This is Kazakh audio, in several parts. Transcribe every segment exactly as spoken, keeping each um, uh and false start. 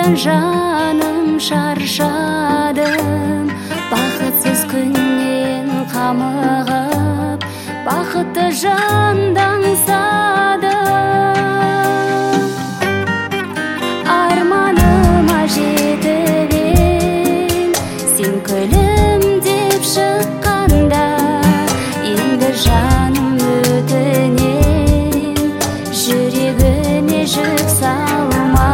жаным шаршадым, бақытсыз күннен қамығып, бақытты жанды аңсадым. Арманыма жетіп ем, сен күлімдеп шыққанда, енді жаным өтінем, жүрегіме жүк салма.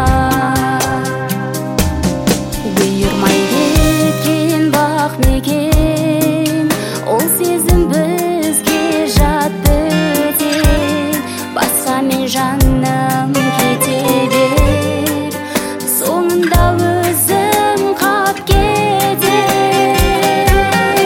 Бұйырмай кеткен бақ мекен, ол сезім бізге жат бөтен. Басқамен жаным кете бер, соңында өзім қап кетер.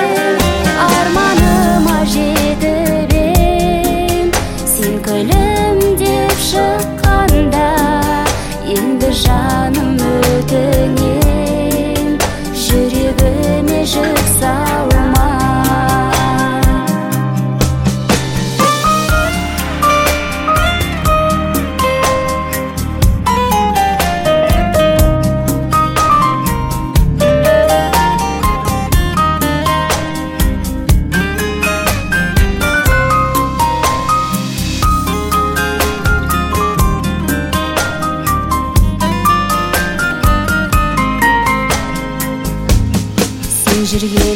Арманыма жетіп ем, сен күлімдеп шыққанда, енді жаным өтінем, жүрегіме жүк салма. Жүрген